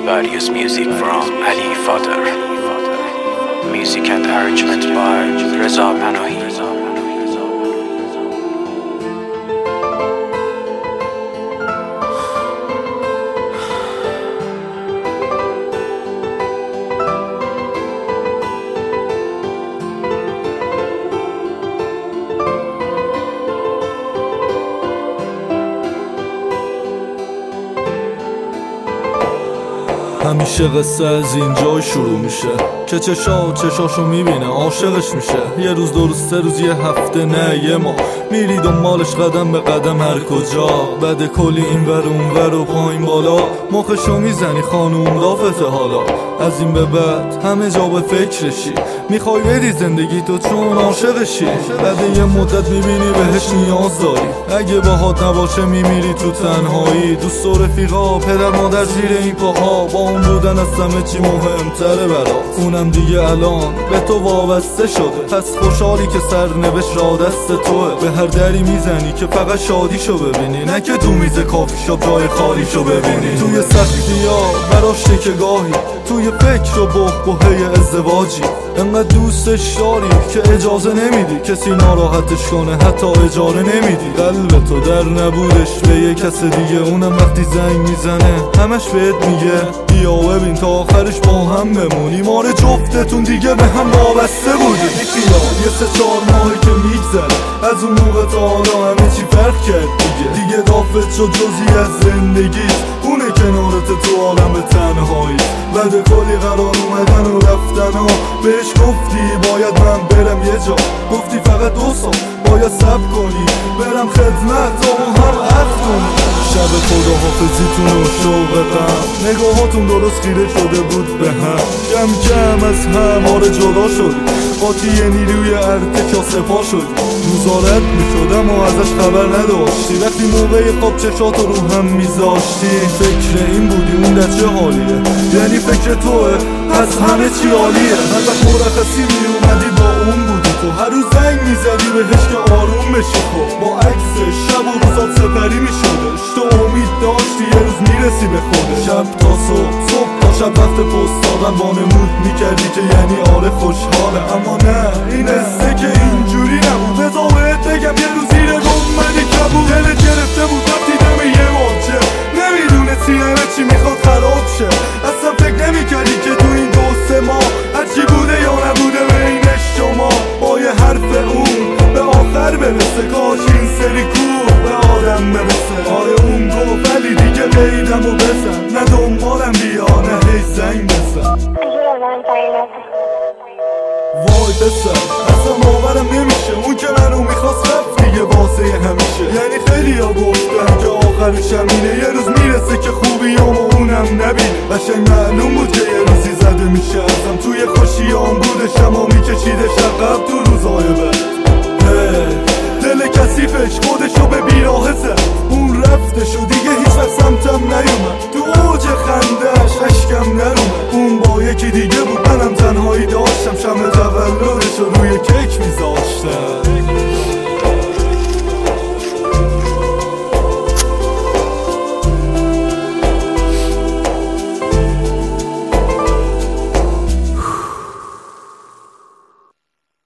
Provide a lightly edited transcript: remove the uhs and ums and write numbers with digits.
Various music from Ali Fodder. Music and arrangement by Reza Panahi. همیشه قصه از اینجا شروع میشه که چشاشو میبینه عاشقش میشه. یه روز دو روز سه روز یه هفته نه یه ماه میری دنبالش قدم به قدم هر کجا. بعد کلی این ور اون ور و پایین بالا مخشو میزنی خانوم رافته. حالا از این به بعد همه جا به فکرشی میخوای بدی زندگی تو چون عاشقشی. بعد یه مدت میبینی بهش نیاز داری، اگه باهات نباشه میمیری تو تنهایی. دوست و رفیقا پدر مادر زیر این پاها با اون بودن از همه چی مهمتره برات. اونم دیگه الان به تو وابسته شده، پس خوشحالی که سرنوشت را دست توه. به هر دری میزنی که فقط شادیشو ببینی، نه که تو میز کافی شاپ جای خالیشو ببینی. توی سختی ها براش تکه‌گاهی، توی فکر و بحبوحه ازدواجی. انقدر دوستش داری که اجازه نمیدی کسی ناراحتش کنه، حتی اجاره نمیدی. قلب تو در نبودش به یه کس دیگه، اونم وقتی زنگ میزنه همش بهت میگه بیا ببین تا آخرش با هم بمونی. ماره جفتتون دیگه به هم وابسته بودی. یه 3-4 ماهی که میگذره از اون موقع تا حالا همه چی فرق کرد دیگه دافت شد جزی از زندگیت. اونه کنارت تو عالم تنهایی. بعد کلی قرار اومدن و رفتن ها بهش گفتی باید من برم یه جا، گفتی فقط 2 سال باید صبر کنی برم خدمت تا هم عقد کنی. شب خداحافظیتون و شوق غم نگاهاتون درست خیره شده بود به هم. کم کم از هم آره جدا شدی، قاطی نیروی ارتکا سپاه شدی. مزارت میشدم و ازش خبر نداشتی، وقتی موقع خواب چشاتو رو هم میذاشتی. فکر این بودی اون در چه حالیه، یعنی فکر توه پس همه چی عالیه. هر وقت مرخصی میومدی با اون بودی تو، هر روز زنگ میزدی بهش که آروم بشی. خب با عکسش شب و روزات سپری میشدش، تو امید داشتی یه روز میرسی به خودش. شب تا صبح تا شب وقت پست دادن وانمود میکردی که یعنی آره خوشحاله. اما نه این قصه که اینجوری نبود. بذار بهت بگم یه روز زیر گمدی کبود، دلت گرفته بود وقتی دم یه واجه. نمیدونستی همه چی میخواد خراب شه، اصلا فکر نمیکردی که تو این 2-3 ماه هرچی بوده یا نبوده بین شما با یه حرف اون به آخر برسه. کاش این سری کوه به آدم برسه. آره اون گفت ولی دیگه قیدم و بزن، نه دنبالم بیا نه هی زنگ بزن. وای پسر اصلا باورم نمیشه، اون که منو میخواست رفت دیگه واسه همیشه. یعنی خیلی ها گفتن که آخرش همینه، یه روز میرسه